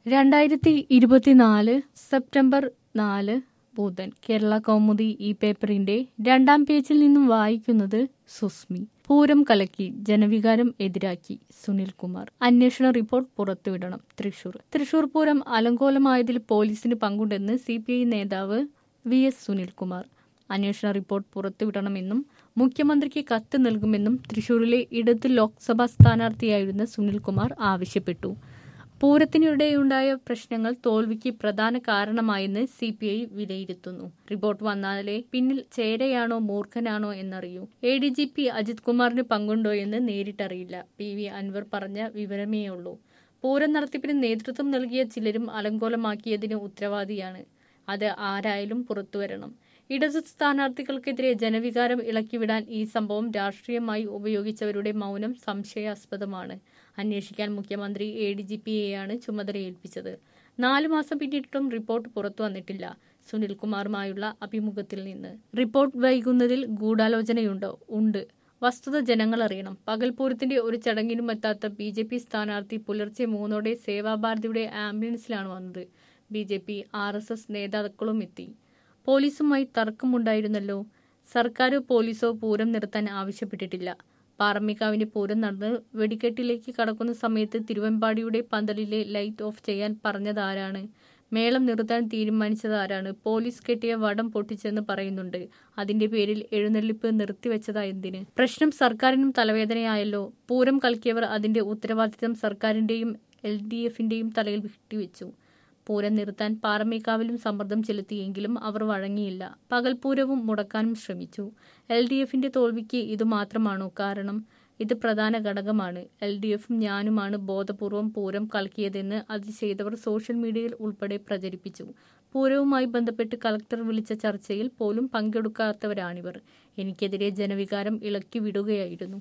2024 September 4 ബുധൻ. കേരള കൗമുദി ഈ പേപ്പറിന്റെ 2-ാം പേജിൽ നിന്നും വായിക്കുന്നത് സുസ്മി. പൂരം കലക്കി, ജനവികാരം എതിരാക്കി സുനിൽകുമാർ. അന്വേഷണ റിപ്പോർട്ട് പുറത്തുവിടണം. തൃശൂർ പൂരം അലങ്കോലമായതിൽ പോലീസിന് പങ്കുണ്ടെന്ന് CPI നേതാവ് VS സുനിൽകുമാർ. അന്വേഷണ റിപ്പോർട്ട് പുറത്തുവിടണമെന്നും മുഖ്യമന്ത്രിക്ക് കത്ത് നൽകുമെന്നും തൃശൂരിലെ ഇടത് ലോക്സഭാ സ്ഥാനാർത്ഥിയായിരുന്ന സുനിൽകുമാർ ആവശ്യപ്പെട്ടു. പൂരത്തിനിടെയുണ്ടായ പ്രശ്നങ്ങൾ തോൽവിക്ക് പ്രധാന കാരണമായെന്ന് CPI വിലയിരുത്തുന്നു. റിപ്പോർട്ട് വന്നാലേ പിന്നിൽ ചേരയാണോ മൂർഖനാണോ എന്നറിയൂ. ADGP അജിത് കുമാറിന് പങ്കുണ്ടോയെന്ന് നേരിട്ടറിയില്ല. PV അൻവർ പറഞ്ഞ വിവരമേയുള്ളൂ. പൂരം നടത്തിപ്പിന് നേതൃത്വം നൽകിയ ചിലരും അലങ്കോലമാക്കിയതിന് ഉത്തരവാദിയാണ്. അത് ആരായാലും പുറത്തുവരണം. ഇടതു സ്ഥാനാർത്ഥികൾക്കെതിരെ ജനവികാരം ഇളക്കിവിടാൻ ഈ സംഭവം രാഷ്ട്രീയമായി ഉപയോഗിച്ചവരുടെ മൗനം സംശയാസ്പദമാണ്. അന്വേഷിക്കാൻ മുഖ്യമന്ത്രി ADGPയെയാണ് ചുമതലയേൽപ്പിച്ചത്. 4 മാസം പിന്നിട്ടും റിപ്പോർട്ട് പുറത്തു വന്നിട്ടില്ല. സുനിൽകുമാറുമായുള്ള അഭിമുഖത്തിൽ നിന്ന്. റിപ്പോർട്ട് വൈകുന്നതിൽ ഗൂഢാലോചനയുണ്ടോ? ഉണ്ട്. വസ്തുത ജനങ്ങൾ അറിയണം. പകൽപൂരത്തിന്റെ ഒരു ചടങ്ങിനും എത്താത്ത BJP സ്ഥാനാർത്ഥി പുലർച്ചെ 3-ഓടെ സേവാഭാരതിയുടെ ആംബുലൻസിലാണ് വന്നത്. BJP RSS നേതാക്കളും എത്തി. പോലീസുമായി തർക്കമുണ്ടായിരുന്നല്ലോ. സർക്കാരോ പോലീസോ പൂരം നിർത്താൻ ആവശ്യപ്പെട്ടിട്ടില്ല. പാറമേക്കാവിന്റെ പൂരം നടന്ന് വെടിക്കെട്ടിലേക്ക് കടക്കുന്ന സമയത്ത് തിരുവമ്പാടിയുടെ പന്തലിലെ ലൈറ്റ് ഓഫ് ചെയ്യാൻ പറഞ്ഞതാരാണ്? മേളം നിർത്താൻ തീരുമാനിച്ചതാരാണ്? പോലീസ് കെട്ടിയ വടം പൊട്ടിച്ചെന്ന് പറയുന്നുണ്ട്. അതിന്റെ പേരിൽ എഴുന്നള്ളിപ്പ് നിർത്തിവെച്ചതാ എന്തിന്? പ്രശ്നം സർക്കാരിനും തലവേദനയായല്ലോ. പൂരം കളിക്കിയവർ അതിന്റെ ഉത്തരവാദിത്തം സർക്കാരിന്റെയും LDFന്റെയും തലയിൽ വിട്ടുവെച്ചു. പൂരം നിർത്താൻ പാറമേക്കാവിലും സമ്മർദ്ദം ചെലുത്തിയെങ്കിലും അവർ വഴങ്ങിയില്ല. പകൽപൂരവും മുടക്കാനും ശ്രമിച്ചു. LDFന്റെ തോൽവിക്ക് ഇതുമാത്രമാണോ കാരണം? ഇത് പ്രധാന ഘടകമാണ്. LDFും ഞാനുമാണ് ബോധപൂർവം പൂരം കളിക്കിയതെന്ന് അത് ചെയ്തവർ സോഷ്യൽ മീഡിയയിൽ ഉൾപ്പെടെ പ്രചരിപ്പിച്ചു. പൂരവുമായി ബന്ധപ്പെട്ട് കളക്ടർ വിളിച്ച ചർച്ചയിൽ പോലും പങ്കെടുക്കാത്തവരാണിവർ. എനിക്കെതിരെ ജനവികാരം ഇളക്കി വിടുകയായിരുന്നു.